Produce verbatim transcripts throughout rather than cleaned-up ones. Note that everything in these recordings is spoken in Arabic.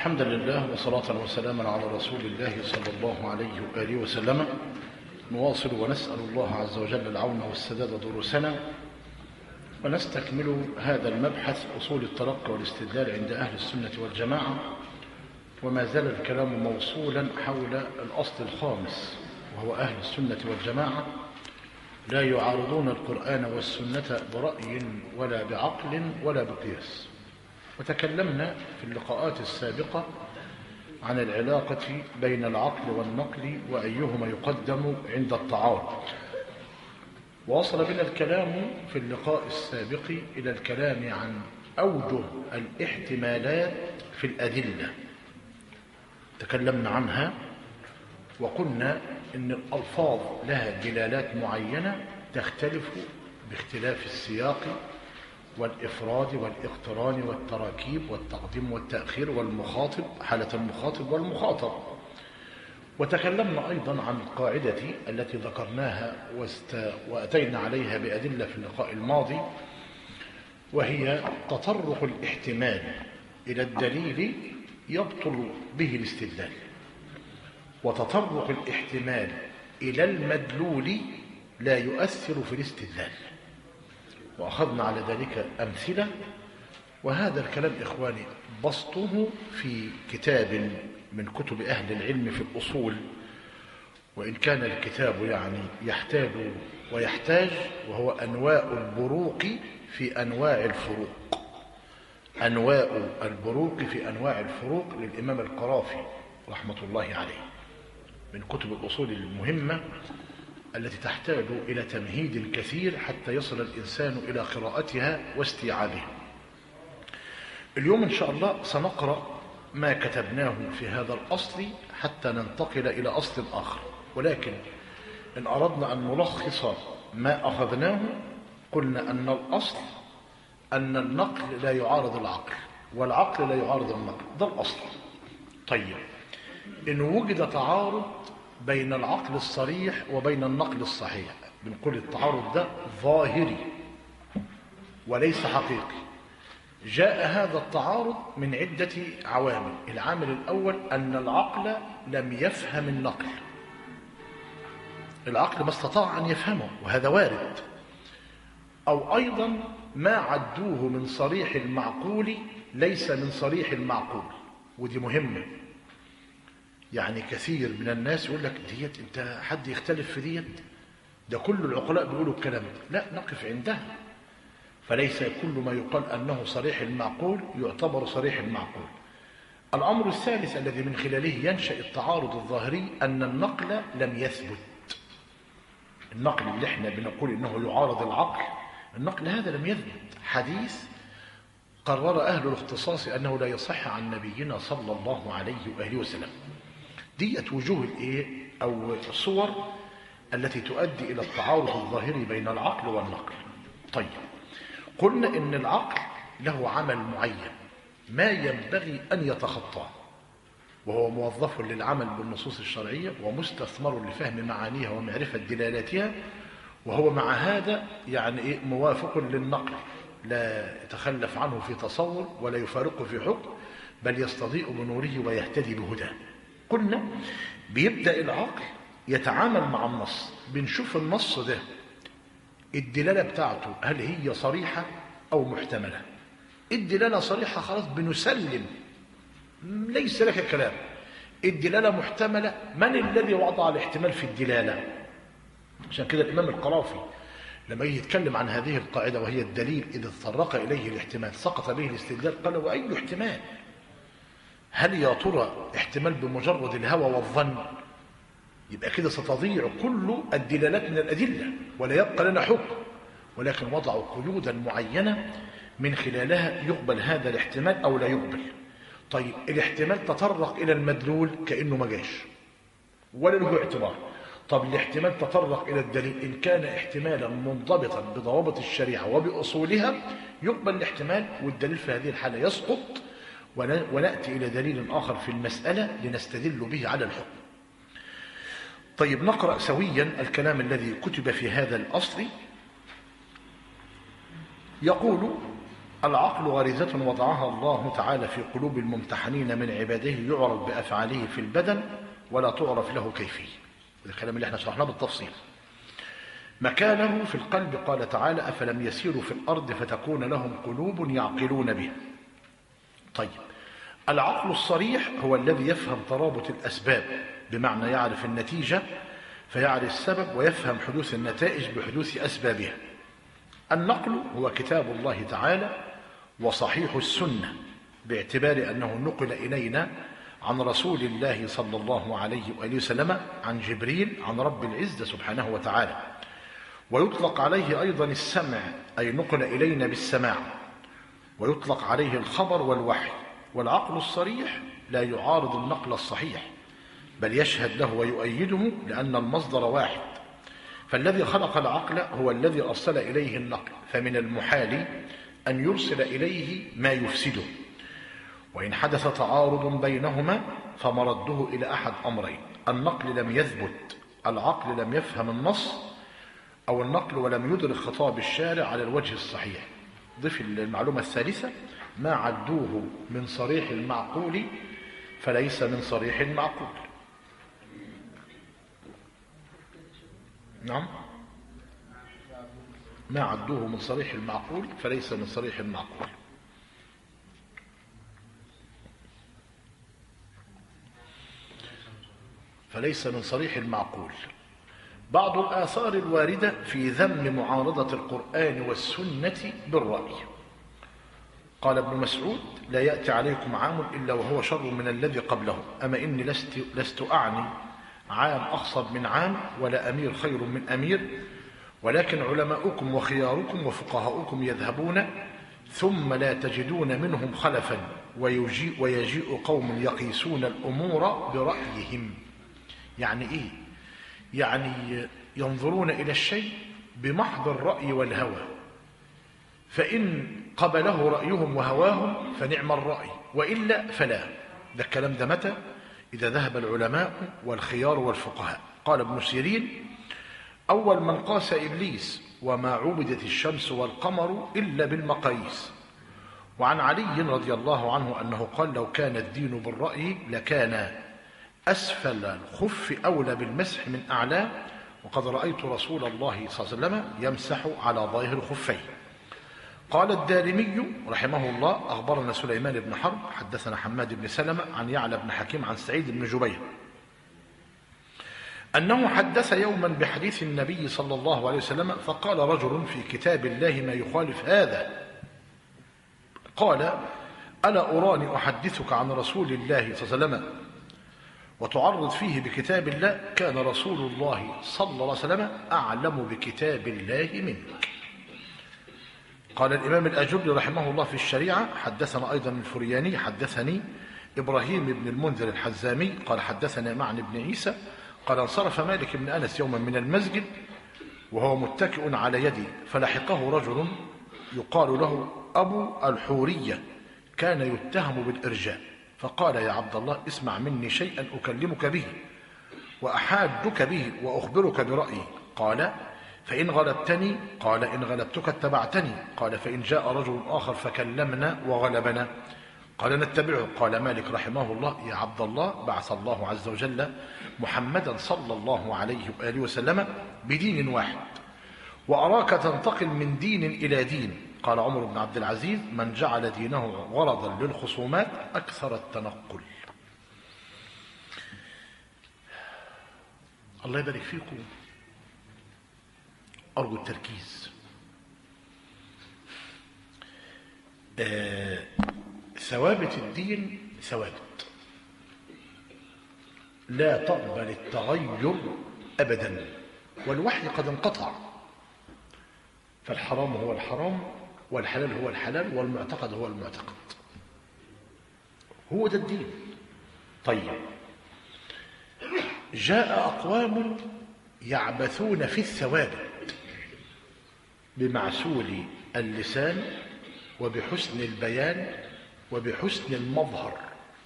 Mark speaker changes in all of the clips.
Speaker 1: الحمد لله وصلاة وسلاما على رسول الله صلى الله عليه وآله وسلم. نواصل ونسأل الله عز وجل العون والسداد دروسنا، ونستكمل هذا المبحث أصول التلقي والاستدلال عند أهل السنة والجماعة، وما زال الكلام موصولا حول الأصل الخامس، وهو أهل السنة والجماعة لا يعارضون القرآن والسنة برأي ولا بعقل ولا بقياس. وتكلمنا في اللقاءات السابقة عن العلاقة بين العقل والنقل وأيهما يقدم عند التعارض، ووصل بنا الكلام في اللقاء السابق إلى الكلام عن أوجه الاحتمالات في الأدلة. تكلمنا عنها وقلنا إن الألفاظ لها دلالات معينة تختلف باختلاف السياق والإفراد والاقتران والتراكيب والتقديم والتأخير والمخاطب، حالة المخاطب والمخاطب. وتكلمنا أيضا عن القاعدة التي ذكرناها وأتينا عليها بأدلة في اللقاء الماضي، وهي تطرق الاحتمال إلى الدليل يبطل به الاستدلال، وتطرق الاحتمال إلى المدلول لا يؤثر في الاستدلال. وأخذنا على ذلك أمثلة، وهذا الكلام إخواني بسطه في كتاب من كتب أهل العلم في الأصول، وإن كان الكتاب يعني يحتاج ويحتاج، وهو أنواع البروق في أنواع الفروق. أنواع البروق في أنواع الفروق للإمام القرافي رحمة الله عليه، من كتب الأصول المهمة التي تحتاج إلى تمهيد كثير حتى يصل الإنسان إلى قراءتها واستيعابها. اليوم إن شاء الله سنقرأ ما كتبناه في هذا الأصل حتى ننتقل إلى أصل آخر، ولكن إن أردنا أن نلخص ما أخذناه قلنا أن الأصل أن النقل لا يعارض العقل، والعقل لا يعارض النقل، ده الأصل. طيب، إن وجد تعارض بين العقل الصريح وبين النقل الصحيح، بنقول التعارض ده ظاهري وليس حقيقي. جاء هذا التعارض من عدة عوامل. العامل الأول أن العقل لم يفهم النقل، العقل ما استطاع أن يفهمه، وهذا وارد. أو أيضا ما عدوه من صريح المعقول ليس من صريح المعقول، ودي مهمة. يعني كثير من الناس يقول لك ديت انت حد يختلف في ديت، ده كل العقلاء بيقولوا الكلام ده. لا، نقف عندها. فليس كل ما يقال أنه صريح المعقول يعتبر صريح المعقول. الأمر الثالث الذي من خلاله ينشأ التعارض الظاهري أن النقل لم يثبت. النقل اللي احنا بنقول إنه يعارض العقل، النقل هذا لم يثبت. حديث قرر أهل الاختصاص أنه لا يصح عن نبينا صلى الله عليه وآله وسلم. ديت وجوه الايه او الصور التي تؤدي الى التعارض الظاهري بين العقل والنقل. طيب، قلنا ان العقل له عمل معين ما ينبغي ان يتخطاه، وهو موظف للعمل بالنصوص الشرعيه ومستثمر لفهم معانيها ومعرفه دلالاتها، وهو مع هذا يعني ايه موافق للنقل، لا يتخلف عنه في تصور ولا يفارقه في حكم، بل يستضيء بنوره ويهتدي بهداه. قلنا بيبدأ العقل يتعامل مع النص، بنشوف النص ده الدلالة بتاعته هل هي صريحة أو محتملة. الدلالة صريحة خلاص بنسلم، ليس لك كلام. الدلالة محتملة، من الذي وضع الاحتمال في الدلالة؟ عشان كده الإمام القرافي لما يتكلم عن هذه القاعدة وهي الدليل إذا تطرق إليه الاحتمال سقط به الاستدلال، قال وأي احتمال؟ هل يا ترى احتمال بمجرد الهوى والظن؟ يبقى كده ستضيع كل الدلالات من الأدلة ولا يبقى لنا حكم، ولكن وضعوا قيودا معينة من خلالها يقبل هذا الاحتمال أو لا يقبل. طيب، الاحتمال تطرق إلى المدلول كأنه ما جاش ولا له اعتبار. طب الاحتمال تطرق إلى الدليل، إن كان احتمالا منضبطا بضوابط الشريعة وبأصولها يقبل الاحتمال، والدليل في هذه الحالة يسقط، ونأتي إلى دليل آخر في المسألة لنستدل به على الحكم. طيب، نقرأ سويا الكلام الذي كتب في هذا الأصل. يقول العقل غريزة وضعها الله تعالى في قلوب الممتحنين من عباده، يعرف بأفعاله في البدن ولا تعرف له كيفية. الكلام اللي احنا شرحناه بالتفصيل. مكانه في القلب، قال تعالى: أفلم يسيروا في الأرض فتكون لهم قلوب يعقلون بها. طيب، العقل الصريح هو الذي يفهم ترابط الأسباب، بمعنى يعرف النتيجة فيعرف السبب، ويفهم حدوث النتائج بحدوث أسبابها. النقل هو كتاب الله تعالى وصحيح السنة، باعتبار أنه نقل إلينا عن رسول الله صلى الله عليه وآله وسلم عن جبريل عن رب العزة سبحانه وتعالى. ويطلق عليه أيضا السمع، أي نقل إلينا بالسماع، ويطلق عليه الخبر والوحي. والعقل الصريح لا يعارض النقل الصحيح، بل يشهد له ويؤيده، لأن المصدر واحد. فالذي خلق العقل هو الذي أرسل إليه النقل، فمن المحال أن يرسل إليه ما يفسده. وإن حدث تعارض بينهما فمرده إلى أحد أمرين: النقل لم يثبت، العقل لم يفهم النص، أو النقل ولم يدرك خطاب الشارع على الوجه الصحيح. ضف المعلومة الثالثة: ما عدوه من صريح المعقول فليس من صريح المعقول. نعم، ما عدوه من صريح المعقول فليس من صريح المعقول. فليس من صريح المعقول. بعض الآثار الواردة في ذم معارضة القرآن والسنة بالرأي. قال ابن مسعود: لا يأتي عليكم عام إلا وهو شر من الذي قبله، أما إني لست, لست أعني عام أخصب من عام، ولا أمير خير من أمير، ولكن علماؤكم وخياركم وفقهاؤكم يذهبون ثم لا تجدون منهم خلفا، ويجيء, ويجيء قوم يقيسون الأمور برأيهم. يعني إيه؟ يعني ينظرون إلى الشيء بمحض الرأي والهوى، فإن قبله رأيهم وهواهم فنعم الرأي، وإلا فلا. ده الكلام ده متى؟ إذا ذهب العلماء والخيار والفقهاء. قال ابن سيرين: أول من قاس إبليس: وما عبدت الشمس والقمر إلا بالمقاييس. وعن علي رضي الله عنه أنه قال: لو كان الدين بالرأي لكان أسفل الخف أولى بالمسح من أعلاه، وقد رأيت رسول الله صلى الله عليه وسلم يمسح على ظاهر خفيه. قال الدارمي رحمه الله: أخبرنا سليمان بن حرب حدثنا حماد بن سلمة عن يعلى بن حكيم عن سعيد بن جبير أنه حدث يوما بحديث النبي صلى الله عليه وسلم، فقال رجل: في كتاب الله ما يخالف هذا. قال: ألا أراني أحدثك عن رسول الله صلى الله عليه وسلم وتعرض فيه بكتاب الله؟ كان رسول الله صلى الله عليه وسلم أعلم بكتاب الله منك. قال الإمام الأجري رحمه الله في الشريعة: حدثنا أيضا الفرياني حدثني إبراهيم بن المنذر الحزامي قال حدثنا معن بن عيسى قال: انصرف مالك بن أنس يوما من المسجد وهو متكئ على يدي، فلحقه رجل يقال له أبو الحورية، كان يتهم بالإرجاء، فقال: يا عبد الله، اسمع مني شيئا أكلمك به وأحاجك به وأخبرك برأيي. قال: فإن غلبتني؟ قال: إن غلبتك اتبعتني. قال: فإن جاء رجل آخر فكلمنا وغلبنا؟ قال: نتبعه. قال مالك رحمه الله: يا عبد الله، بعث الله عز وجل محمدا صلى الله عليه وآله وسلم بدين واحد، وأراك تنتقل من دين إلى دين. قال عمر بن عبد العزيز: من جعل دينه غرضا للخصومات أكثر التنقل. الله يبارك فيكم، أرجو التركيز. آه ثوابت الدين ثوابت لا تقبل التغير أبدا، والوحي قد انقطع، فالحرام هو الحرام والحلال هو الحلال والمعتقد هو المعتقد، هو ده الدين. طيب، جاء أقوام يعبثون في الثوابت بمعسول اللسان وبحسن البيان وبحسن المظهر،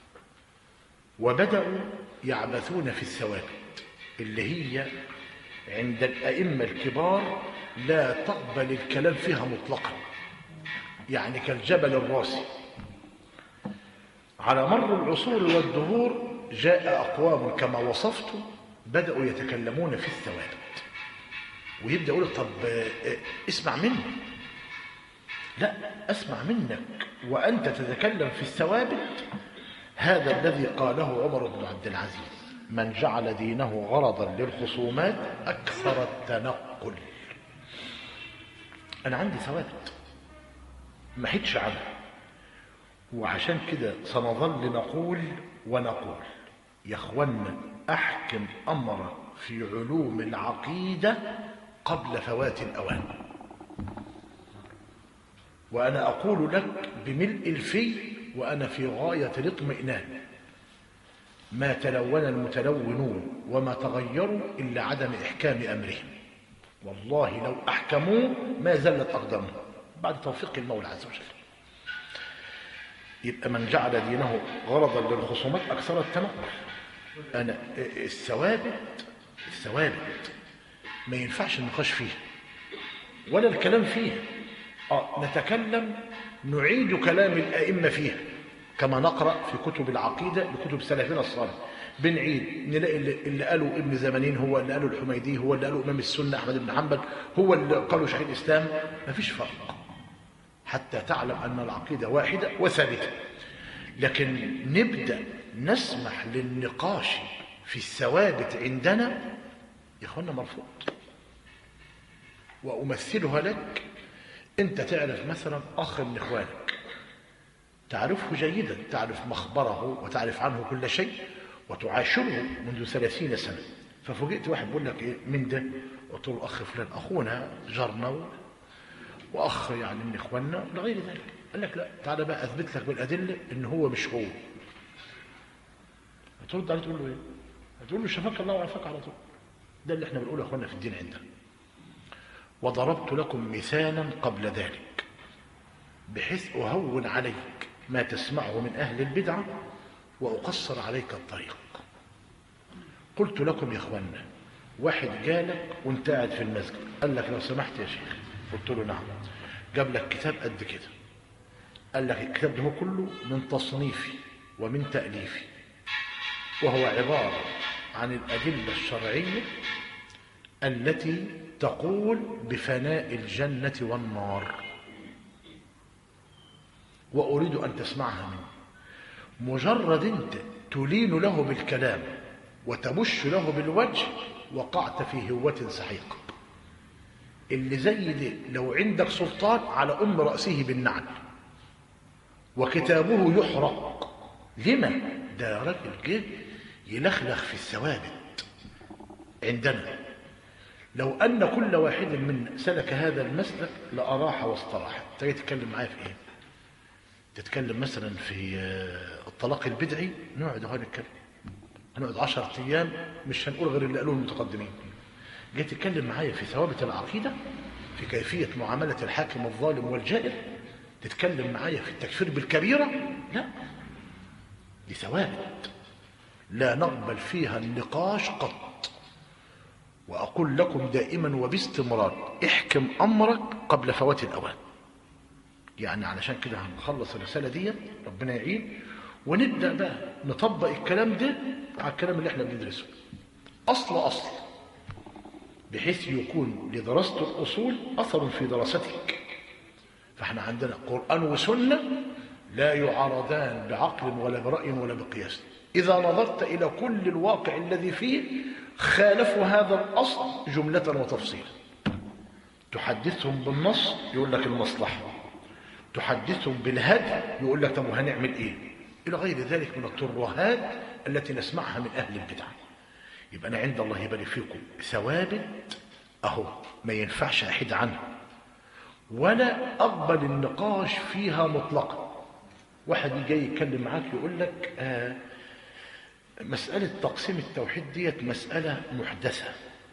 Speaker 1: وبدأوا يعبثون في الثوابت اللي هي عند الأئمة الكبار لا تقبل الكلام فيها مطلقا. يعني كالجبل الراسي. على مر العصور والدهور جاء أقوام كما وصفت بدأوا يتكلمون في الثوابت، ويبدأ يقول طب اسمع مني. لا، أسمع منك وأنت تتكلم في الثوابت. هذا الذي قاله عمر بن عبد العزيز: من جعل دينه غرضا للخصومات أكثر التنقل. أنا عندي ثوابت ما حدش عنها، وعشان كده سنظل نقول ونقول يا اخوانا احكم امرك في علوم العقيدة قبل فوات الاوان. وانا اقول لك بملء الفي وانا في غاية الاطمئنان: ما تلون المتلونون وما تغيروا الا عدم احكام امرهم. والله لو احكموه ما زلت اقدامهم بعد توفيق المولى عز وجل. يبقى من جعل دينه غرضا للخصومات أكثر التنقل. أنا الثوابت الثوابت ما ينفعش النقاش فيها ولا الكلام فيها. آه نتكلم نعيد كلام الأئمة فيها كما نقرأ في كتب العقيدة لكتب سلفنا الصالح، بنعيد نلاقي اللي قالوا ابن زمانين هو اللي قالوا الحميدي هو اللي قالوا إمام السنة أحمد بن حنبل هو اللي قالوا شيخ الإسلام. ما فيش فرق حتى تعلم أن العقيدة واحدة وثابتة. لكن نبدأ نسمح للنقاش في الثوابت عندنا يا أخوانا مرفوض. وأمثلها لك: أنت تعرف مثلا أخ من إخوانك تعرفه جيدا، تعرف مخبره وتعرف عنه كل شيء وتعاشره منذ ثلاثين سنة، ففوجئت واحد بيقول لك إيه من ده؟ قلت له أخ فلان، أخونا جارنا واخ يعني من اخواننا لغير ذلك. قال لك لا، تعالى بقى اثبت لك بالادله ان هو مش هو. هترد عليه تقول له ايه؟ هتقول له شفاك الله وعافاك على طول. ده اللي احنا بنقوله يا اخوانا في الدين عندنا. وضربت لكم مثالا قبل ذلك بحيث اهون عليك ما تسمعه من اهل البدعه واقصر عليك الطريق. قلت لكم يا اخوانا واحد جالك وانت قاعد في المسجد قال لك لو سمحت يا شيخ، قلت له نعم، جاب لك كتاب قد كده، قال لك الكتاب ده هو كله من تصنيفي ومن تأليفي، وهو عبارة عن الأدلة الشرعية التي تقول بفناء الجنة والنار، وأريد أن تسمعها مني. مجرد أنت تلين له بالكلام وتبش له بالوجه وقعت في هوة سحيقة. اللي زي ده لو عندك سلطان على أم رأسه بالنعل وكتابه يحرق. لما؟ ده راجل جه يلخلخ في الثوابت عندنا. لو أن كل واحد من سلك هذا المسلك لأراح واستراح. تيجي تتكلم معايا في إيه؟ تتكلم مثلا في الطلاق البدعي، نقعد هنا نتكلم، هنقعد عشرة أيام مش هنقول غير اللي قالوه المتقدمين. جاي تتكلم معايا في ثوابت العقيدة، في كيفية معاملة الحاكم الظالم والجائر، تتكلم معايا في التكفير بالكبيرة؟ لا، دي ثوابت لا نقبل فيها النقاش قط. وأقول لكم دائما وباستمرار: احكم أمرك قبل فوات الأوان. يعني علشان كده هنخلص الرسالة دي ربنا يعين، ونبدأ بقى نطبق الكلام ده على الكلام اللي احنا بندرسه أصل أصل، بحيث يكون لدراسة الأصول أثر في دراستك. فاحنا عندنا قرآن وسنة لا يعارضان بعقل ولا برأي ولا بقياس. إذا نظرت إلى كل الواقع الذي فيه خالفوا هذا الأصل جملة وتفصيلا. تحدثهم بالنص يقول لك المصلحة، تحدثهم بالهدي يقول لك طب وهنعمل إيه، إلى غير ذلك من الترهات التي نسمعها من أهل البدع. يبقى أنا عند الله يبارك فيكم ثوابت أهو ما ينفعش أحيد عنها ولا أقبل النقاش فيها مطلقا. واحد يجي يتكلم معاك يقول لك آه مسألة تقسيم التوحيد ديت مسألة محدثة،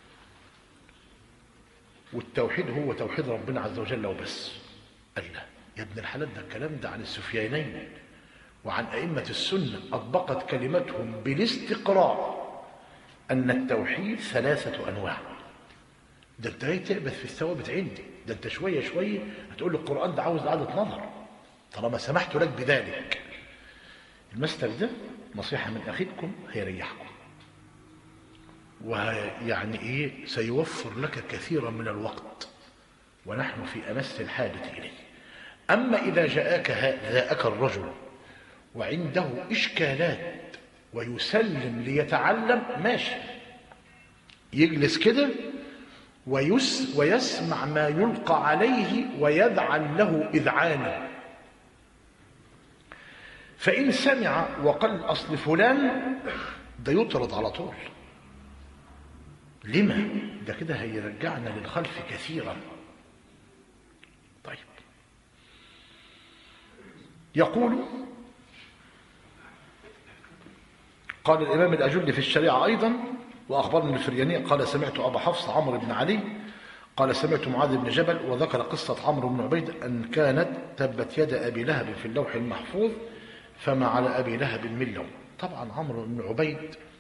Speaker 1: والتوحيد هو توحيد ربنا عز وجل وبس. قال لا يا ابن الحلال، ده الكلام ده عن السفيانين وعن أئمة السنة أطبقت كلمتهم بالاستقراء أن التوحيد ثلاثة أنواع. ده انت جاي تعبث في الثوابت عندي، ده انت شويه شويه هتقول لي القران ده عاوز اعاده نظر طالما سمحت لك بذلك. المسلك ده نصيحه من اخيكم هيريحكم، ويعني ايه سيوفر لك كثيرا من الوقت ونحن في امس الحاجه اليه. اما اذا جاءك ذاك الرجل وعنده اشكالات ويسلم ليتعلم، ماشي، يجلس كده ويس ويسمع ما يلقى عليه ويذعن له إذعانا. فإن سمع وقال أصل فلان ده يطرد على طول. لما؟ ده كده هيرجعنا للخلف كثيرا. طيب، يقول قال الإمام الأجل في الشريعة أيضا: وأخبرني الفرياني قال سمعت أبا حفص عمرو بن علي قال سمعت معاذ بن جبل وذكر قصة عمرو بن عبيد أن كانت تبت يد أبي لهب في اللوح المحفوظ فما على أبي لهب من لوم. طبعا عمرو بن عبيد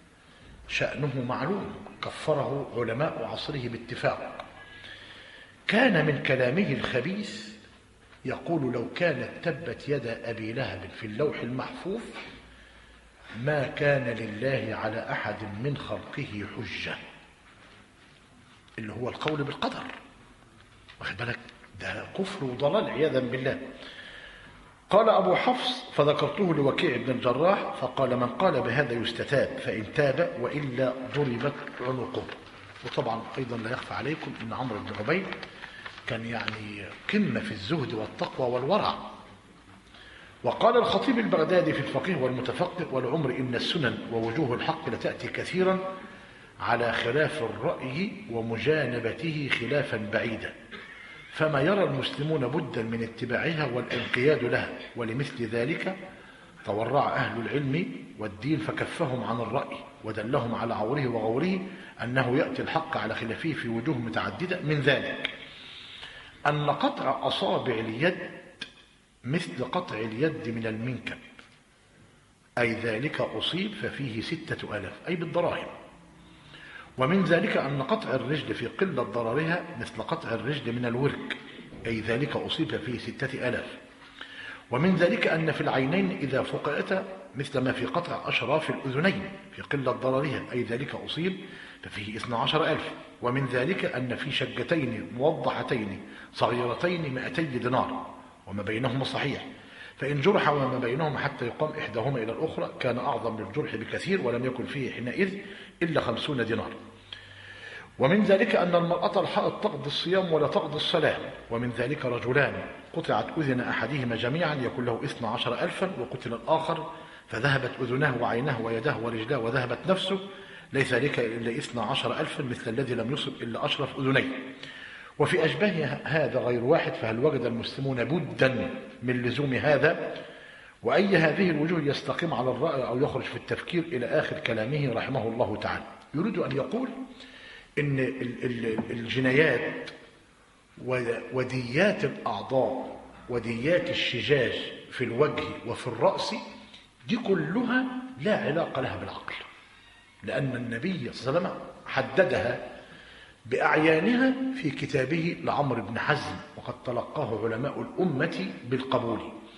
Speaker 1: شأنه معلوم، كفره علماء عصره باتفاق. كان من كلامه الخبيث يقول: لو كانت تبت يد أبي لهب في اللوح المحفوظ ما كان لله على أحد من خلقه حجة، اللي هو القول بالقدر. واخد بالك؟ ده كفر وضلال عياذا بالله. قال أبو حفص: فذكرته لوكيع بن الجراح فقال: من قال بهذا يستتاب، فإن تاب وإلا ضربت عنقه. وطبعا أيضا لا يخفى عليكم أن عمرو بن عبيد كان يعني قمة في الزهد والتقوى والورع. وقال الخطيب البغدادي في الفقيه والمتفقه: والعمر إن السنن ووجوه الحق لتأتي كثيرا على خلاف الرأي ومجانبته خلافا بعيدا، فما يرى المسلمون بدا من اتباعها والانقياد لها، ولمثل ذلك تورع أهل العلم والدين فكفهم عن الرأي ودلهم على عوره وغوره أنه يأتي الحق على خلافه في وجوه متعددة. من ذلك أن قطع أصابع اليد مثل قطع اليد من المنكب، أي ذلك أصيب ففيه ستة ألاف، أي بالدراهم. ومن ذلك أن قطع الرجل في قلة ضررها مثل قطع الرجل من الورك، أي ذلك أصيب فيه ستة ألاف. ومن ذلك أن في العينين إذا فقئتا مثل ما في قطع أشراف الأذنين في قلة ضررها، أي ذلك أصيب ففيه اثنا عشر ألف. ومن ذلك أن في شجتين موضحتين صغيرتين مئتي دينار وما بينهما صحيح، فإن جرح وما بينهما حتى يقام إحداهما إلى الأخرى كان أعظم للجرح بكثير ولم يكن فيه حينئذ إلا خمسون دينار. ومن ذلك أن المرأة الحائض تقضي الصيام ولا تقضي الصلاة. ومن ذلك رجلان قطعت أذن أحدهما جميعا يكون له اثنا عشر ألفا، وقتل الآخر فذهبت أذناه وعيناه ويداه ورجلاه وذهبت نفسه، ليس ذلك إلا اثنا عشر ألفا مثل الذي لم يصب إلا أشرف أذنيه. وفي أشباه هذا غير واحد، فهل وجد المسلمون بدا من لزوم هذا؟ وأي هذه الوجوه يستقيم على الرأي أو يخرج في التفكير إلى آخر كلامه رحمه الله تعالى. يريد أن يقول إن الجنايات وديات الأعضاء وديات الشجاج في الوجه وفي الرأس دي كلها لا علاقة لها بالعقل، لأن النبي صلى الله عليه وسلم حددها بأعيانها في كتابه لعمرو بن حزم، وقد تلقاه علماء الأمة بالقبول.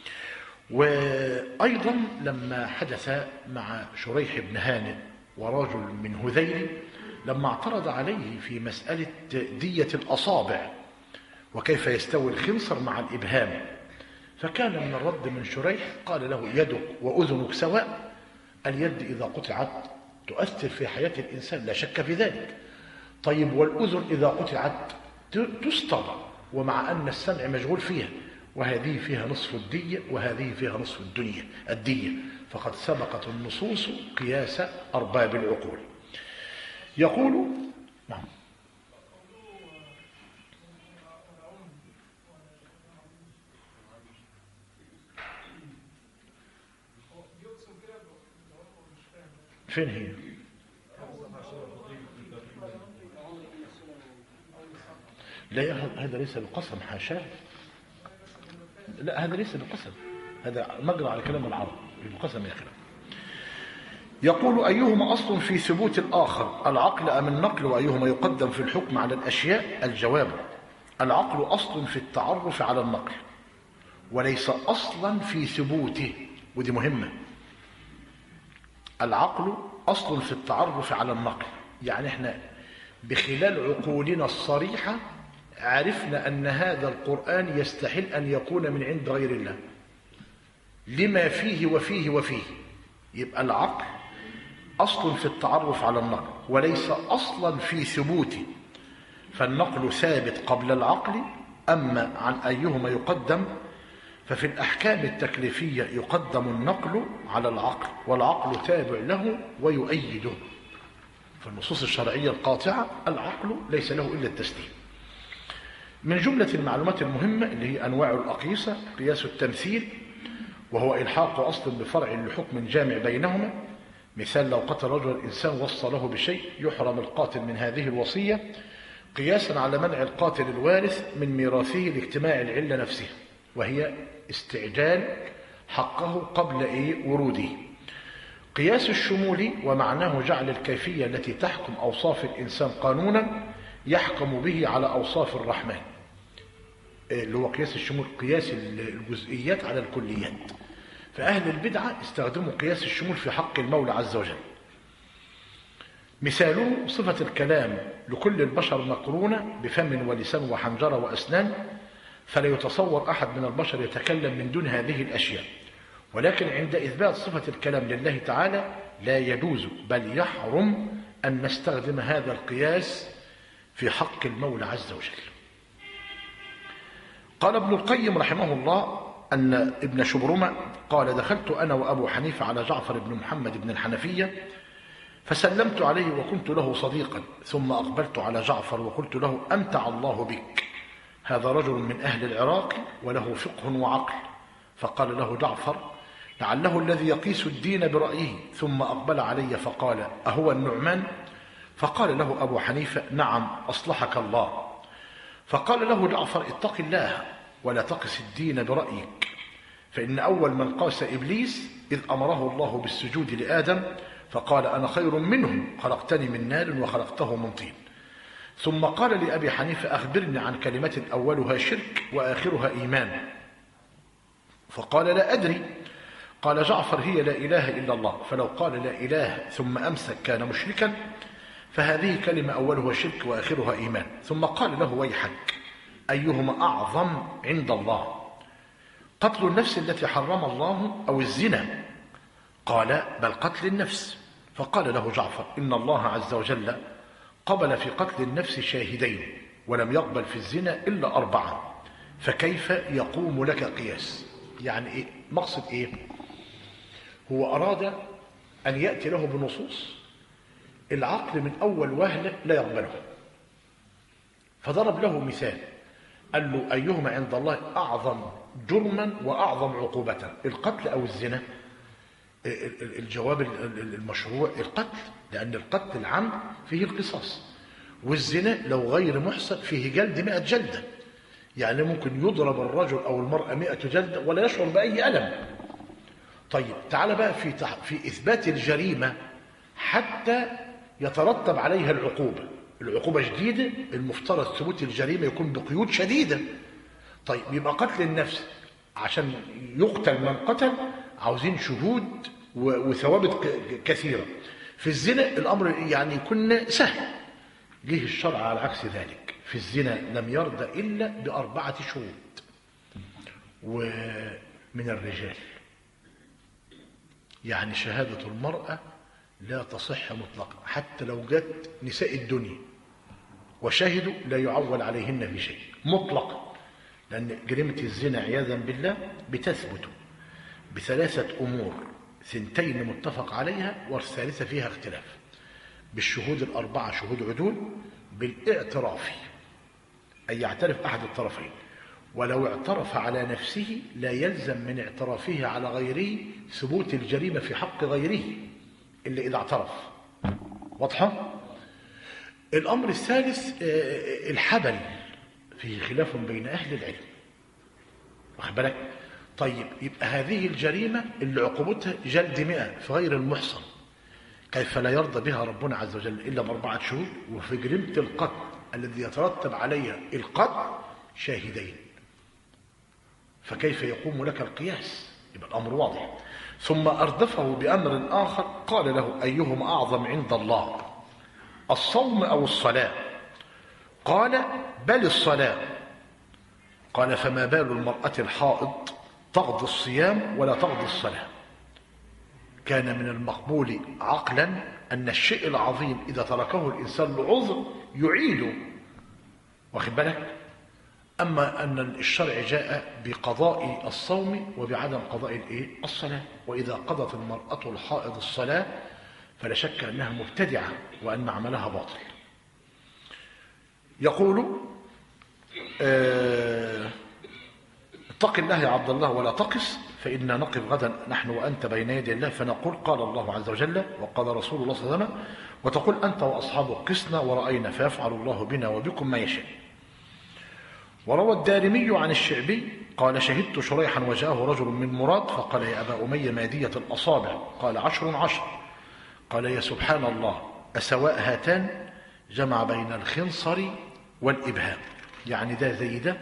Speaker 1: وأيضا لما حدث مع شريح بن هانئ ورجل من هذيل لما اعترض عليه في مسألة دية الأصابع وكيف يستوي الخنصر مع الإبهام، فكان من الرد من شريح قال له: يدك وأذنك سواء، اليد إذا قطعت تؤثر في حياة الإنسان لا شك في ذلك. طيب والأذن إذا قطعت تستر، ومع أن السمع مشغول فيها، وهذه فيها نصف الدية وهذه فيها نصف الدنيا الدية، فقد سبقت النصوص قياس أرباب العقول. يقول نعم فين هي؟ لا، هذا ليس بالقسم، حاشاه. لا، هذا ليس بالقسم، هذا مجرى على كلام العرب. بالقسم يا أخي. يقول أيهما أصل في ثبوت الآخر، العقل أم النقل، وأيهما يقدم في الحكم على الأشياء؟ الجواب: العقل أصل في التعرف على النقل وليس أصلا في ثبوته، ودي مهمة. العقل أصل في التعرف على النقل، يعني احنا بخلال عقولنا الصريحة عرفنا أن هذا القرآن يستحيل أن يكون من عند غير الله لما فيه وفيه وفيه. يبقى العقل أصل في التعرف على النقل وليس أصلا في ثبوته، فالنقل ثابت قبل العقل. أما عن أيهما يقدم، ففي الأحكام التكليفية يقدم النقل على العقل، والعقل تابع له ويؤيده. في النصوص الشرعية القاطعة العقل ليس له إلا التسليم. من جملة المعلومات المهمة اللي هي أنواع الأقيسة: قياس التمثيل، وهو إلحاق أصل بفرع لحكم جامع بينهما. مثال: لو قتل رجل الإنسان وصى له بشيء يحرم القاتل من هذه الوصية، قياسا على منع القاتل الوارث من ميراثه لاجتماع العلة نفسها، وهي استعجال حقه قبل إيه وروده. قياس الشمول، ومعناه جعل الكيفية التي تحكم أوصاف الإنسان قانونا يحكم به على أوصاف الرحمن، اللي هو قياس الشمول، قياس الجزئيات على الكليات. فأهل البدعة استخدموا قياس الشمول في حق المولى عز وجل. مثاله: صفة الكلام لكل البشر مقرونة بفم ولسان وحنجرة وأسنان، فلا يتصور أحد من البشر يتكلم من دون هذه الأشياء، ولكن عند إثبات صفة الكلام لله تعالى لا يجوز بل يحرم أن نستخدم هذا القياس في حق المولى عز وجل. قال ابن القيم رحمه الله أن ابن شبرمة قال: دخلت أنا وأبو حنيفة على جعفر بن محمد بن الحنفية فسلمت عليه وكنت له صديقا، ثم أقبلت على جعفر وقلت له: أمتع الله بك، هذا رجل من أهل العراق وله فقه وعقل. فقال له جعفر: لعله الذي يقيس الدين برأيه. ثم أقبل علي فقال: أهو النعمان؟ فقال له أبو حنيفة: نعم أصلحك الله. فقال له جعفر: اتق الله ولا تقس الدين برأيك، فإن أول من قاس إبليس إذ أمره الله بالسجود لآدم فقال: أنا خير منه، خلقتني من نار وخلقته من طين. ثم قال لأبي حنيفة: أخبرني عن كلمة أولها شرك وآخرها إيمان. فقال: لا أدري. قال جعفر: هي لا إله إلا الله، فلو قال لا إله ثم أمسك كان مشركا، فهذه كلمة أولها شرك وآخرها إيمان. ثم قال له: ويحك، أيهما أعظم عند الله، قتل النفس التي حرم الله أو الزنا؟ قال: بل قتل النفس. فقال له جعفر: إن الله عز وجل قبل في قتل النفس شاهدين ولم يقبل في الزنا إلا أربعة، فكيف يقوم لك قياس؟ يعني إيه؟ مقصد إيه؟ هو أراد أن يأتي له بنصوص العقل من أول وهلة لا يقبله، فضرب له مثال، قال له: أيهما عند الله أعظم جرما وأعظم عقوبة، القتل أو الزنا؟ الجواب المشروع القتل، لأن القتل العمد فيه القصاص، والزنا لو غير محصن فيه جلد مئة جلدة، يعني ممكن يضرب الرجل أو المرأة مئة جلدة ولا يشعر بأي ألم. طيب تعال بقى في في إثبات الجريمة حتى يترتب عليها العقوبة. العقوبة شديدة، المفترض ثبوت الجريمة يكون بقيود شديدة. طيب يبقى قتل النفس عشان يقتل من قتل عاوزين شهود وثوابت كثيرة. في الزنا الأمر يعني يكون سهل، ليه الشرع على عكس ذلك؟ في الزنا لم يرد إلا بأربعة شهود. ومن الرجال يعني شهادة المرأة لا تصح مطلقا، حتى لو جت نساء الدنيا وشهدوا لا يعول عليهن بشيء مطلقا، لأن جريمة الزنا عياذا بالله بتثبت بثلاثة أمور: ثنتين متفق عليها والثالثة فيها اختلاف، بالشهود الأربعة شهود عدول، بالاعتراف أي يعترف أحد الطرفين، ولو اعترف على نفسه لا يلزم من اعترافه على غيره ثبوت الجريمة في حق غيره إلا إذا اعترف. واضحة؟ الأمر الثالث الحبل، فيه خلاف بين أهل العلم، واخد بالك؟ طيب يبقى هذه الجريمة اللي عقوبتها جلد مئة في غير المحصن، كيف لا يرضى بها ربنا عز وجل إلا بأربعة شهود، وفي جريمة القتل الذي يترتب عليها القتل شاهدين، فكيف يقوم لك القياس؟ يبقى الأمر واضح. ثم أردفه بأمر آخر قال له: أيهما أعظم عند الله، الصوم أو الصلاة؟ قال: بل الصلاة. قال: فما بال المرأة الحائض تقضي الصيام ولا تقضي الصلاة؟ كان من المقبول عقلا أن الشيء العظيم إذا تركه الإنسان لعذر يعيده، واخد بالك؟ أما أن الشرع جاء بقضاء الصوم وبعدم قضاء الإيه؟ الصلاة. وإذا قضت المرأة الحائض الصلاة فلا شك أنها مبتدعة وأن عملها باطل. يقول: آه اتق الله يا عبد الله ولا تقس، فإنا نقف غدا نحن وأنت بين يدي الله فنقول قال الله عز وجل وقال رسول الله صلى الله عليه وسلم، وتقول أنت وأصحابك قسنا ورأينا، فيفعل الله بنا وبكم ما يشاء. وروى الدارمي عن الشعبي قال: شهدت شريحا وجاءه رجل من مراد فقال: يا أبا أمية ما دية الأصابع؟ قال: عشر عشر. قال: يا سبحان الله، أسواء هاتان؟ جمع بين الخنصر والإبهام، يعني ده زي ده.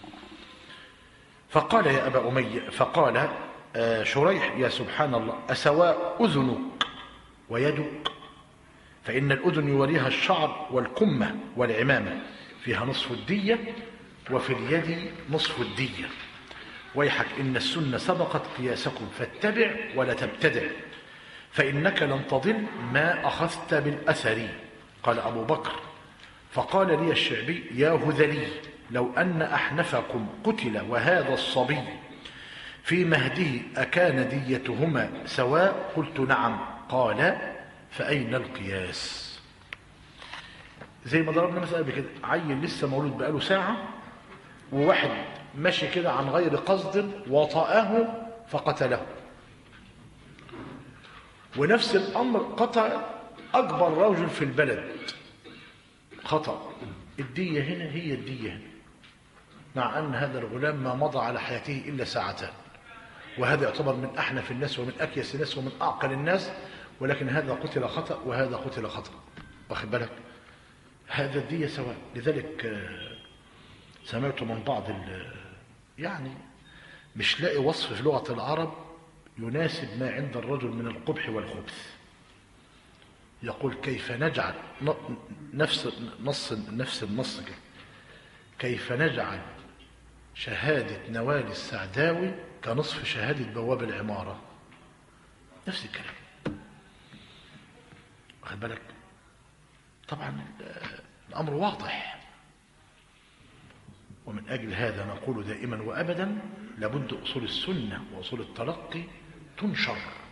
Speaker 1: فقال: يا أبا أمية، فقال آه شريح: يا سبحان الله، أسواء أذنك ويدك؟ فإن الأذن يوريها الشعر والكمة والعمامة، فيها نصف الدية، وفي اليد نصف الدية. ويحك إن السنة سبقت قياسكم فاتبع ولا تبتدع، فإنك لن تضل ما أخذت بالأثر. قال أبو بكر: فقال لي الشعبي: يا هذلي، لو أن أحنفكم قتل وهذا الصبي في مهده أكان ديتهما سواء؟ قلت: نعم. قال: فأين القياس؟ زي ما ضربنا مثلا بكده، عيل لسه مولود بقاله ساعة وواحد ماشي كده عن غير قصد وطأه فقتله، ونفس الأمر قتل أكبر رجل في البلد خطأ، الدية هنا هي الدية هنا، مع أن هذا الغلام ما مضى على حياته إلا ساعتان، وهذا يعتبر من أحنف الناس ومن أكيس الناس ومن أعقل الناس، ولكن هذا قتل خطأ وهذا قتل خطأ، واخد بالك؟ هذا الدية سواء. لذلك سمعت من بعض يعني مش لاقي وصف في لغة العرب يناسب ما عند الرجل من القبح والخبث. يقول: كيف نجعل نفس نص نفس النص كده، كيف نجعل شهادة نوال السعداوي كنصف شهادة بواب العمارة؟ نفس الكلام، واخد بالك؟ طبعا الأمر واضح. ومن أجل هذا نقول دائما وأبدا لابد أصول السنة وأصول التلقي تنشر،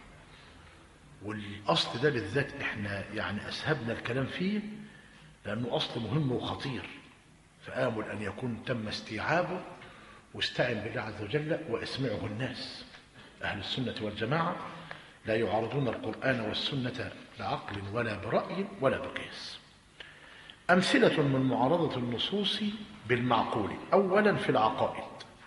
Speaker 1: والأصل ده بالذات إحنا يعني أسهبنا الكلام فيه لأنه أصل مهم وخطير، فآمل أن يكون تم استيعابه، واستعن بالله عز وجل واسمعه الناس. أهل السنة والجماعة لا يعارضون القرآن والسنة بعقل ولا برأي ولا بقياس. أمثلة من معارضة النصوص بالمعقول. أولا في العقائد،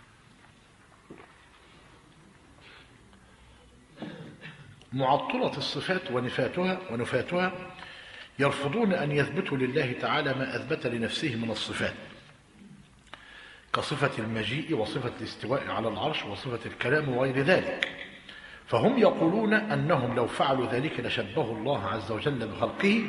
Speaker 1: معطلة الصفات ونفاتها ونفاتها يرفضون أن يثبتوا لله تعالى ما أثبت لنفسه من الصفات، كصفة المجيء وصفة الاستواء على العرش وصفة الكلام وغير ذلك. فهم يقولون أنهم لو فعلوا ذلك لشبهوا الله عز وجل بخلقه،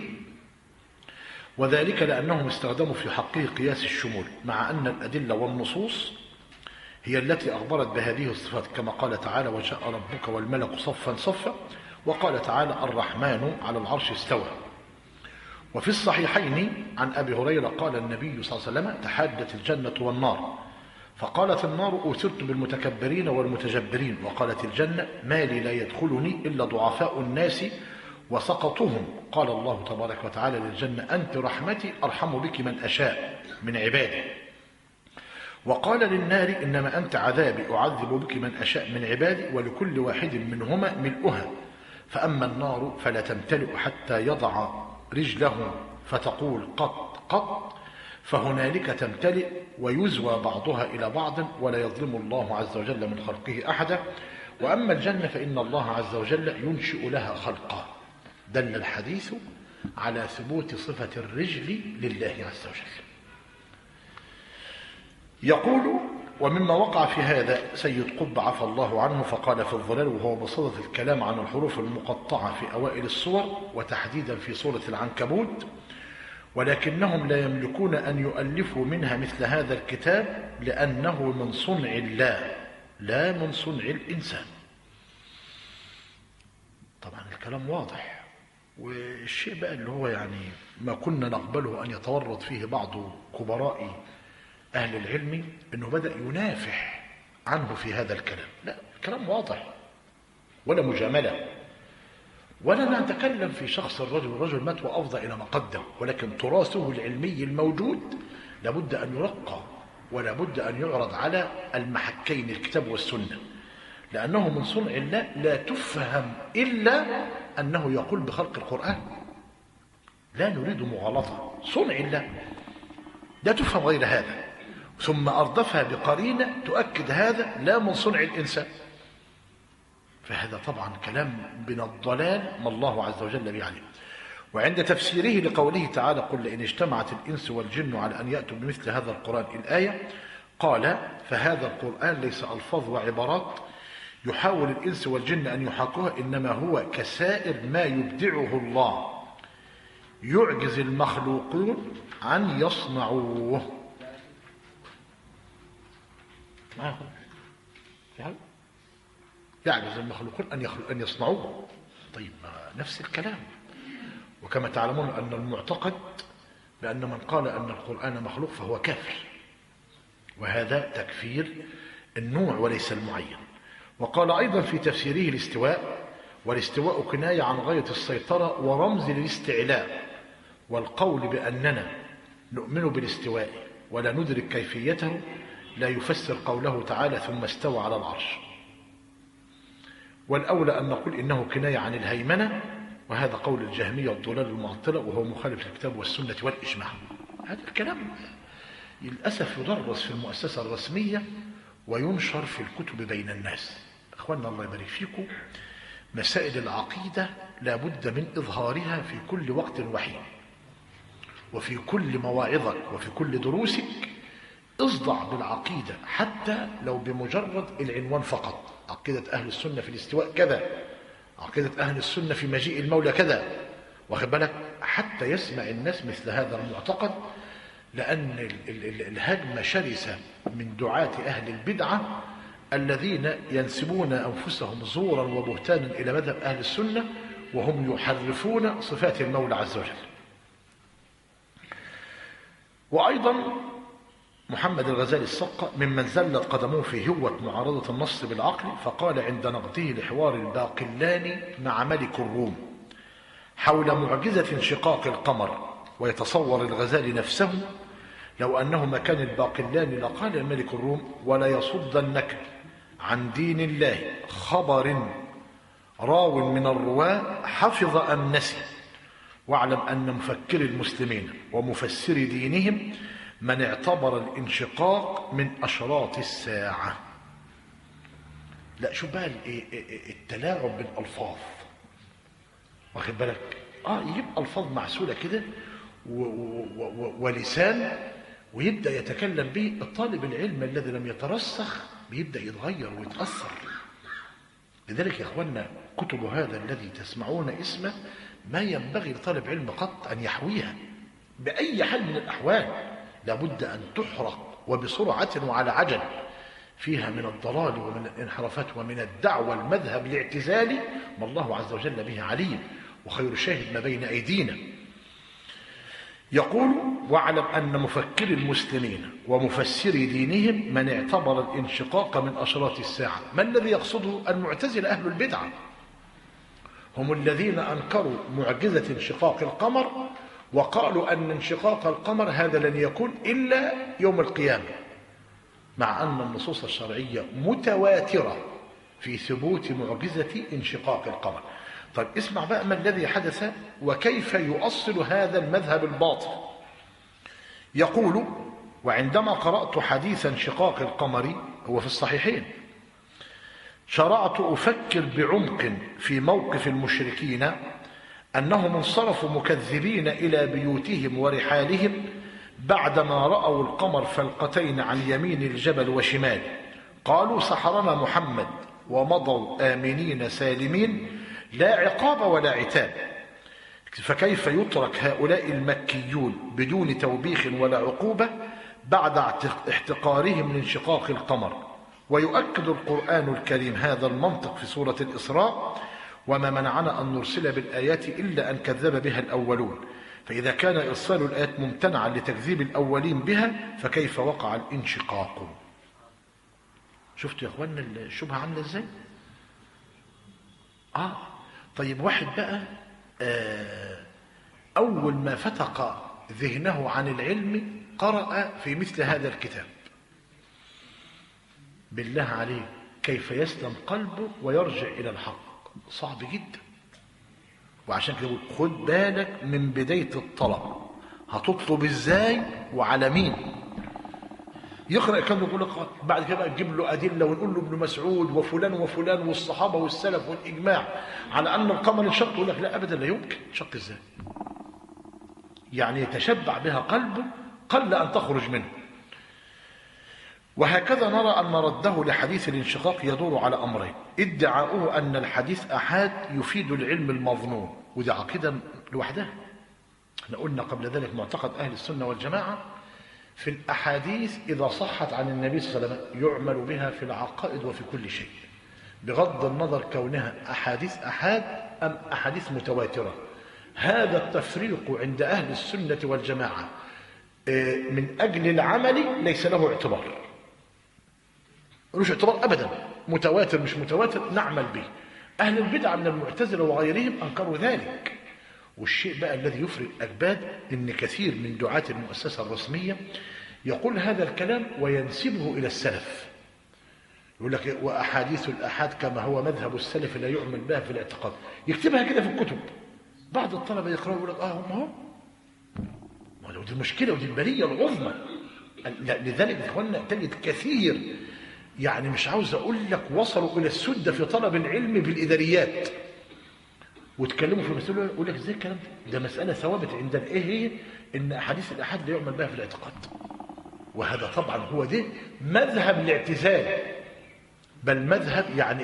Speaker 1: وذلك لأنهم استخدموا في حقه قياس الشمول، مع أن الأدلة والنصوص هي التي أخبرت بهذه الصفات، كما قال تعالى: وجاء ربك والملك صفا صفا، وقال تعالى: الرحمن على العرش استوى. وفي الصحيحين عن أبي هريرة قال النبي صلى الله عليه وسلم: تحادت الجنة والنار، فقالت النار: أوثرت بالمتكبرين والمتجبرين، وقالت الجنة: ما لي لا يدخلني إلا ضعفاء الناس وسقطهم. قال الله تبارك وتعالى للجنة: أنت رحمتي أرحم بك من أشاء من عبادي. وقال للنار: إنما أنت عذابي أعذب بك من أشاء من عبادي، ولكل واحد منهما ملؤها، فأما النار فلا تمتلئ حتى يضع رجله فتقول قط قط، فهنالك تمتلئ ويزوى بعضها إلى بعض، ولا يظلم الله عز وجل من خلقه أحدا. وأما الجنة فإن الله عز وجل ينشئ لها خلقا، دل الحديث على ثبوت صفة الرجل لله عز وجل. يقول: ومما وقع في هذا سيد قطب عفى الله عنه فقال في الظلال، وهو بصدد الكلام عن الحروف المقطعة في أوائل السور وتحديدا في سورة العنكبوت: ولكنهم لا يملكون أن يؤلفوا منها مثل هذا الكتاب لأنه من صنع الله لا من صنع الإنسان. طبعا الكلام واضح، والشيء بقى اللي هو يعني ما كنا نقبله أن يتورط فيه بعض كبراء أهل العلم أنه بدأ ينافح عنه في هذا الكلام. لا، الكلام واضح ولا مجاملة، ولا نتكلم في شخص الرجل، الرجل مات وأفضى إلى ما قدم، ولكن تراثه العلمي الموجود لابد أن يرقى ولا بد أن يعرض على المحكين الكتاب والسنة، لأنه من صنع الله لا تفهم إلا أنه يقول بخلق القرآن، لا نريد مغالطة، صنع الله لا تفهم غير هذا، ثم أردفها بقرينة تؤكد هذا لا من صنع الإنسان. فهذا طبعا كلام من الضلال ما الله عز وجل به عليه. وعند تفسيره لقوله تعالى: قل لئن اجتمعت الإنس والجن على أن يأتوا بمثل هذا القرآن، الآية، قال: فهذا القرآن ليس ألفاظ وعبارات يحاول الإنس والجن أن يحاكوها، إنما هو كسائر ما يبدعه الله يعجز المخلوقون عن يصنعوه. يعجز المخلوقون أن أن يصنعوه. طيب، نفس الكلام. وكما تعلمون أن المعتقد بأن من قال أن القرآن مخلوق فهو كافر، وهذا تكفير النوع وليس المعين. وقال أيضا في تفسيره الاستواء: والاستواء كناية عن غاية السيطرة ورمز للاستعلاء، والقول بأننا نؤمن بالاستواء ولا ندرك كيفيته لا يفسر قوله تعالى: ثم استوى على العرش. والأولى أن نقول إنه كناية عن الهيمنة، وهذا قول الجهمية الضلال المعطلة، وهو مخالف للكتاب والسنة والإجماع. هذا الكلام للأسف يدرس في المؤسسة الرسمية وينشر في الكتب بين الناس. أخواننا الله يبارك فيكم، مسائل العقيدة لا بد من إظهارها في كل وقت وحين، وفي كل مواعظك وفي كل دروسك اصدع بالعقيدة، حتى لو بمجرد العنوان فقط: عقيدة أهل السنة في الاستواء كذا، عقيدة أهل السنة في مجيء المولى كذا، واخد بالك، حتى يسمع الناس مثل هذا المعتقد. لأن الهجمة شرسة من دعاة أهل البدعة الذين ينسبون أنفسهم زورا وبهتانا إلى مذهب أهل السنة، وهم يحرفون صفات المولى عز وجل. وأيضا محمد الغزالي الصقة ممن زلت قدموه في هوة معارضة النص بالعقل، فقال عند نقده لحوار الباقلاني مع ملك الروم حول معجزة انشقاق القمر، ويتصور الغزالي نفسه لو أنه مكان الباقلاني لقال الملك الروم: ولا يصدنك عن دين الله خبر راو من الرواة حفظ أم نسي، واعلم أن مفكر المسلمين ومفسر دينهم من اعتبر الانشقاق من أشراط الساعة. لا، شو بقى التلاعب بالألفاظ، واخد بالك؟ اه يجيب ألفاظ معسولة كده ولسان ويبدأ يتكلم به. الطالب العلم الذي لم يترسخ بيبدأ يتغير ويتأثر. لذلك يا اخوانا كتب هذا الذي تسمعون اسمه ما ينبغي لطالب علم قط أن يحويها بأي حال من الأحوال، لابد أن تحرق وبسرعة وعلى عجل. فيها من الضلال ومن الانحرافات ومن الدعوة المذهب الاعتزالي ما الله عز وجل به عليم، وخير شاهد ما بين أيدينا. يقول: واعلم أن مفكر المسلمين ومفسر دينهم من اعتبر الانشقاق من أشراط الساعة. ما الذي يقصده المعتزلة أهل البدعة؟ هم الذين أنكروا معجزة انشقاق القمر، وقالوا أن انشقاق القمر هذا لن يكون إلا يوم القيامة، مع أن النصوص الشرعية متواترة في ثبوت معجزة انشقاق القمر. طيب اسمع بقى ما الذي حدث وكيف يؤصل هذا المذهب الباطل. يقول: وعندما قرأت حديث انشقاق القمر، هو في الصحيحين، شرعت أفكر بعمق في موقف المشركين أنهم انصرفوا مكذبين إلى بيوتهم ورحالهم بعدما رأوا القمر فلقتين عن يمين الجبل وشمال، قالوا سحرنا محمد، ومضوا آمنين سالمين لا عقاب ولا عتاب. فكيف يترك هؤلاء المكيون بدون توبيخ ولا عقوبة بعد احتقارهم لانشقاق القمر؟ ويؤكد القرآن الكريم هذا المنطق في سورة الإسراء: وما منعنا أن نرسل بالآيات إلا أن كذب بها الأولون. فإذا كان إرسال الآيات ممتنعا لتكذيب الأولين بها، فكيف وقع الانشقاق؟ شفتوا يا أخوانا الشبهة عاملة إزاي؟ آه طيب واحد بقى آه أول ما فتق ذهنه عن العلم قرأ في مثل هذا الكتاب، بالله عليه كيف يسلم قلبه ويرجع إلى الحق؟ صعب جدا. وعشان كده خد بالك من بداية الطلب، هتطلب ازاي وعلى مين؟ يقرأ الكلام يقول لك بعد كده بقى تجيب له أدلة ونقول له ابن مسعود وفلان وفلان والصحابة والسلف والإجماع على أن القمر انشق، يقول لك لا أبدا لا يمكن. انشق ازاي؟ يعني يتشبع بها قلبه قل أن تخرج منه. وهكذا نرى أن رده لحديث الانشقاق يدور على أمرين: ادعاؤه أن الحديث أحاد يفيد العلم المظنون، ودي عقيدة لوحدها. احنا قلنا قبل ذلك معتقد أهل السنة والجماعة في الأحاديث إذا صحت عن النبي صلى الله عليه وسلم يعمل بها في العقائد وفي كل شيء، بغض النظر كونها أحاديث أحاد أم أحاديث متواترة. هذا التفريق عند أهل السنة والجماعة من أجل العمل ليس له اعتبار، ملوش اعتبار أبدا. متواتر مش متواتر نعمل به. أهل البدع من المعتزلة وغيرهم أنكروا ذلك. والشيء بقى الذي يفرق الأكباد إن كثير من دعاة المؤسسة الرسمية يقول هذا الكلام وينسبه إلى السلف، يقول لك وأحاديث الأحاد كما هو مذهب السلف لا يعمل بها في الاعتقاد، يكتبها كده في الكتب. بعض الطلبة يقرأوا يقول لك آه هم هم ودي المشكلة ودي البرية العظمى. لذلك يا إخواننا تجد كثير، يعني مش عاوز أقول لك وصلوا إلى السدة في طلب العلم بالإداريات، وتكلموا في المسألة يقول لك ازاي الكلام ده؟ ده مسألة ثوابت عندنا. إيه هي؟ إن أحاديث الأحاد لا يعمل بها في الاعتقاد. وهذا طبعا هو ده مذهب الاعتزال، بل مذهب يعني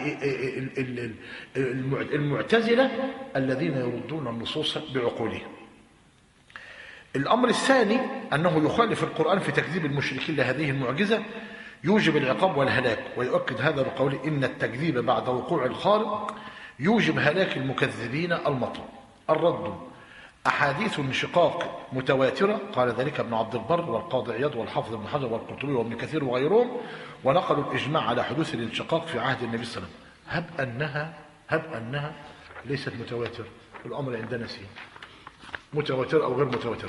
Speaker 1: المعتزلة الذين يردون النصوص بعقولهم. الأمر الثاني أنه يخالف القرآن في تكذيب المشركين لهذه المعجزة يوجب العقاب والهلاك، ويؤكد هذا بقوله إن التكذيب بعد وقوع الخارق يوجب هلاك المكذبين المطلوب. الرد: أحاديث الانشقاق متواترة، قال ذلك ابن عبد البر والقاضي عياض والحافظ ابن حجر والقرطبي وابن كثير وغيرهم، ونقلوا الإجماع على حدوث الانشقاق في عهد النبي صلى الله عليه وسلم. هب أنها هب أنها ليست متواترة، الأمر عندنا سين متواتر أو غير متواتر.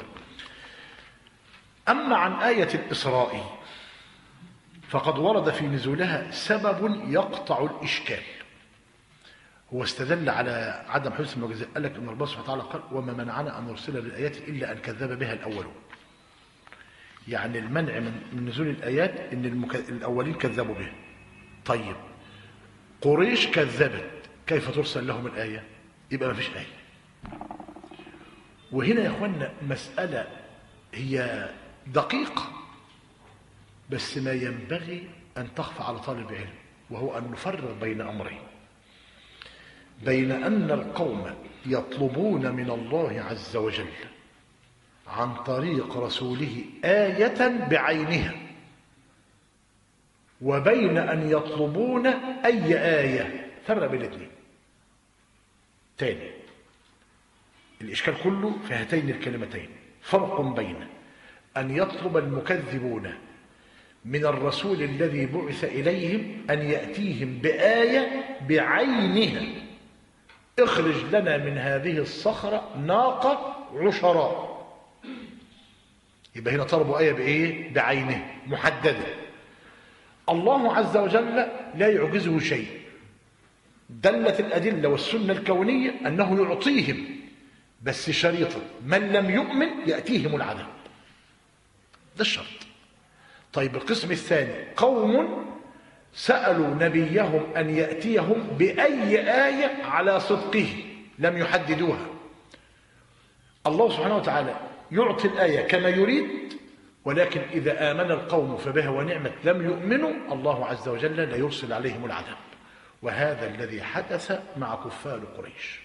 Speaker 1: أما عن آية الإسراء فقد ورد في نزولها سبب يقطع الإشكال. هو استدل على عدم حدوث المعجزات، قال لك ان الله سبحانه وتعالى قال وما منعنا ان نرسل بالايات الا ان كذب بها الاولون. يعني المنع من نزول الايات ان المك... الاولين كذبوا بها. طيب قريش كذبت، كيف ترسل لهم الايه؟ يبقى ما فيش ايه. وهنا يا اخوانا مساله هي دقيقه بس ما ينبغي ان تخفى على طالب علم، وهو ان نفرق بين امرين: بين أن القوم يطلبون من الله عز وجل عن طريق رسوله آية بعينها، وبين أن يطلبون أي آية. فرق بين الاثنين. تاني، الإشكال كله في هاتين الكلمتين. فرق بين أن يطلب المكذبون من الرسول الذي بعث إليهم أن يأتيهم بآية بعينها: اخرج لنا من هذه الصخرة ناقة عشراء. يبقى هنا طلبوا آية بإيه؟ بعينه محددة. الله عز وجل لا يعجزه شيء، دلت الأدلة والسنة الكونية أنه يعطيهم، بس شريطة من لم يؤمن يأتيهم العذاب. ده الشرط. طيب القسم الثاني: قوم سألوا نبيهم أن يأتيهم بأي آية على صدقه، لم يحددوها، الله سبحانه وتعالى يعطي الآية كما يريد، ولكن إذا آمن القوم فبها ونعمت لم يؤمنوا الله عز وجل لا يرسل عليهم العذاب. وهذا الذي حدث مع كفار قريش.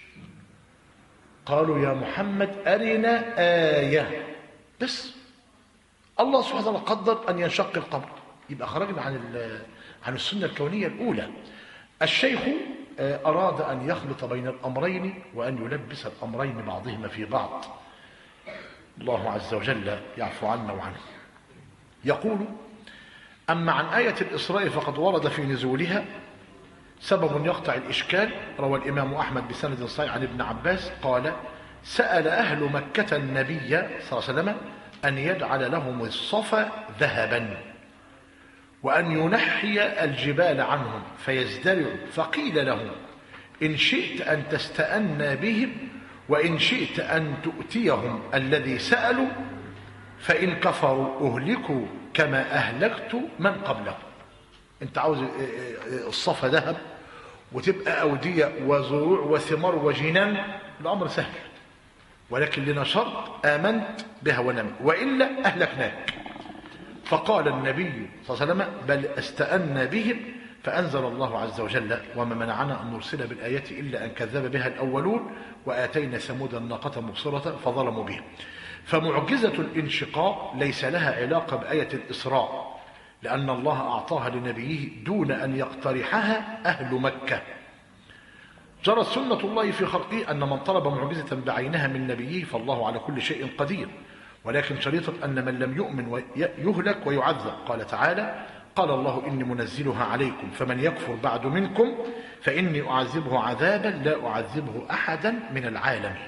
Speaker 1: قالوا يا محمد أرنا آية، بس الله سبحانه وتعالى قدر أن ينشق القمر، يبقى خرجنا عن عن السنة الكونية الأولى. الشيخ أراد أن يخلط بين الأمرين وأن يلبس الأمرين بعضهما في بعض. الله عز وجل يعفو عنا وعنه. يقول: أما عن آية الإسراء فقد ورد في نزولها سبب يقطع الإشكال. روى الإمام أحمد بسند صحيح عن ابن عباس قال: سأل أهل مكة النبي صلى الله عليه وسلم أن يجعل لهم الصفا ذهبا وأن ينحي الجبال عنهم فيزدرعوا، فقيل له: إن شئت أن تستأنى بهم وإن شئت أن تؤتيهم الذي سألوا، فإن كفروا أهلكوا كما أهلكت من قبلهم. أنت عاوز الصفا ذهب وتبقى أودية وزروع وثمار وجنان، الأمر سهل، ولكن لنا شرط: آمنت بها ونمت، وإلا أهلكناك. فقال النبي صلى الله عليه وسلم: بل استأنى بهم. فأنزل الله عز وجل: وما منعنا أن نرسل بالآيات إلا أن كذب بها الأولون وآتينا ثمود الناقة مبصرة فظلموا بها. فمعجزة الانشقاق ليس لها علاقة بآية الإسراء، لأن الله أعطاها لنبيه دون أن يقترحها أهل مكة. جرت سنة الله في خلقه أن من طلب معجزة بعينها من نبيه فالله على كل شيء قدير، ولكن شريطة أن من لم يؤمن يهلك ويعذب. قال تعالى: قال الله إني منزلها عليكم فمن يكفر بعد منكم فإني أعذبه عذابا لا أعذبه أحدا من العالمين.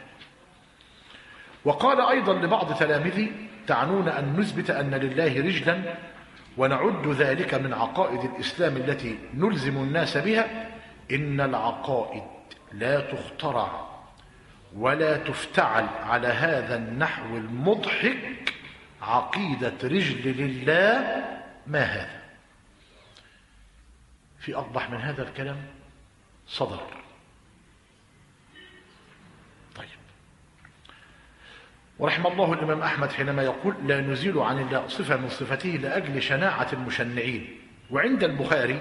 Speaker 1: وقال أيضا لبعض تلامذي: تعنون أن نثبت أن لله رجلا ونعد ذلك من عقائد الإسلام التي نلزم الناس بها؟ إن العقائد لا تخترع ولا تفتعل على هذا النحو المضحك. عقيدة رجل لله ما هذا؟ في أقبح من هذا الكلام صدر. طيب، ورحم الله الإمام أحمد حينما يقول: لا نزيل عن الله صفة من صفته لأجل شناعة المشنعين. وعند البخاري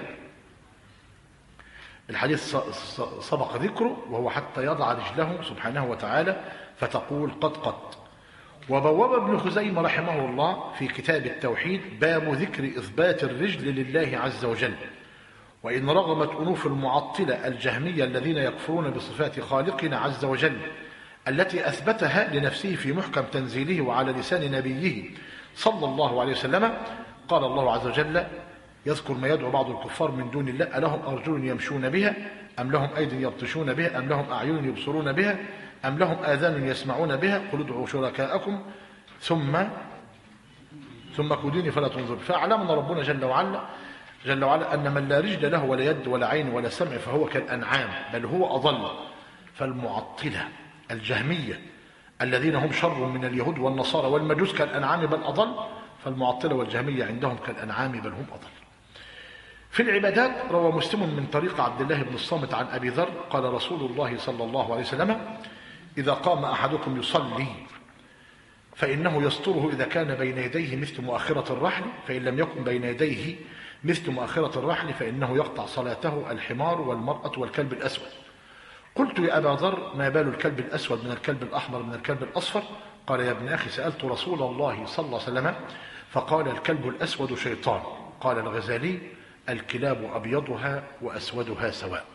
Speaker 1: الحديث سبق ذكره، وهو حتى يضع رجله سبحانه وتعالى فتقول قد قد. وبوب ابن خزيمة رحمه الله في كتاب التوحيد باب ذكر إثبات الرجل لله عز وجل. وإن رغمت أنوف المعطلة الجهمية الذين يكفرون بصفات خالقنا عز وجل التي أثبتها لنفسه في محكم تنزيله وعلى لسان نبيه صلى الله عليه وسلم، قال الله عز وجل يذكر ما يدعو بعض الكفار من دون الله: ألهم أرجل يمشون بها أم لهم أيدي يبطشون بها أم لهم أعين يبصرون بها أم لهم آذان يسمعون بها قل ادعوا شركاءكم ثم ثم كودوني فلا تنظر. فأعلمنا ربنا جل وعلا جل وعلا أن من لا رجل له ولا يد ولا عين ولا سمع فهو كالأنعام بل هو أضل. فالمعطلة الجهمية الذين هم شر من اليهود والنصارى والمجوس كالأنعام بل أضل، فالمعطلة والجهمية عندهم كالأنعام بل هم أضل. في العبادات روى مسلم من طريق عبد الله بن الصامت عن أبي ذر قال رسول الله صلى الله عليه وسلم: إذا قام أحدكم يصلي فإنه يستره إذا كان بين يديه مثل مؤخرة الرحل، فإن لم يكن بين يديه مثل مؤخرة الرحل فإنه يقطع صلاته الحمار والمرأة والكلب الأسود. قلت يا أبا ذر: ما بال الكلب الأسود من الكلب الأحمر من الكلب الأصفر؟ قال: يا ابن أخي سألت رسول الله صلى الله عليه وسلم فقال: الكلب الأسود شيطان. قال الغزالي: الكلاب أبيضها وأسودها سواء.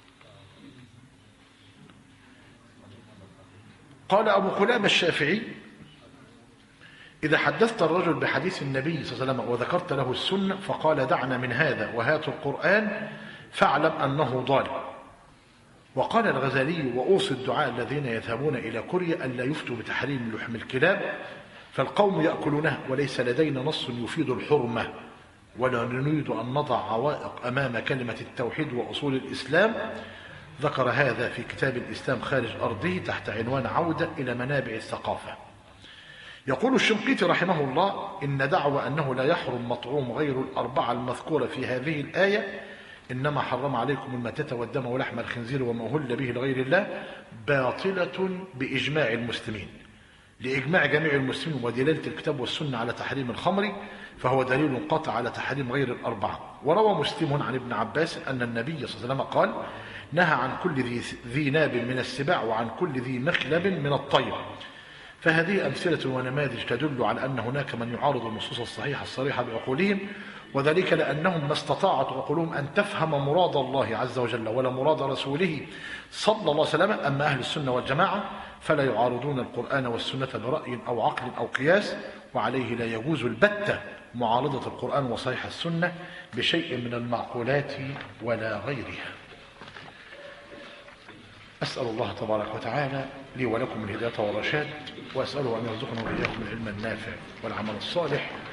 Speaker 1: قال أبو قلابة الشافعي: إذا حدثت الرجل بحديث النبي صلى الله عليه وسلم وذكرت له السنة فقال: دعنا من هذا وهات القرآن فاعلم أنه ضال. وقال الغزالي: وأوصي الدعاء الذين يذهبون إلى كوريا أن لا يفتوا بتحريم لحم الكلاب فالقوم يأكلونها وليس لدينا نص يفيد الحرمة ولا نريد أن نضع عوائق أمام كلمة التوحيد وأصول الإسلام. ذكر هذا في كتاب الإسلام خارج أرضه تحت عنوان عودة إلى منابع الثقافة. يقول الشنقيطي رحمه الله: إن دعوى أنه لا يحرم مطعوم غير الأربعة المذكورة في هذه الآية إنما حرم عليكم الميتة والدم ولحم الخنزير وما أهل به لغير الله باطلة بإجماع المسلمين، لإجماع جميع المسلمين ودلالة الكتاب والسنة على تحريم الخمر، فهو دليل قاطع على تحريم غير الأربعة. وروى مسلم عن ابن عباس أن النبي صلى الله عليه وسلم قال: نهى عن كل ذي, ذي ناب من السباع وعن كل ذي مخلب من الطير. فهذه أمثلة ونماذج تدل على أن هناك من يعارض النصوص الصحيحة الصريحة بعقولهم، وذلك لأنهم ما استطاعت عقولهم أن تفهم مراد الله عز وجل ولا مراد رسوله صلى الله عليه وسلم. أما أهل السنة والجماعة فلا يعارضون القرآن والسنة برأي أو عقل أو قياس، وعليه لا يجوز البتة معارضة القرآن وصحيح السنة بشيء من المعقولات ولا غيرها. أسأل الله تبارك وتعالى لي ولكم الهداية والرشاد، وأسأله أن يرزقنا وإياكم العلم النافع والعمل الصالح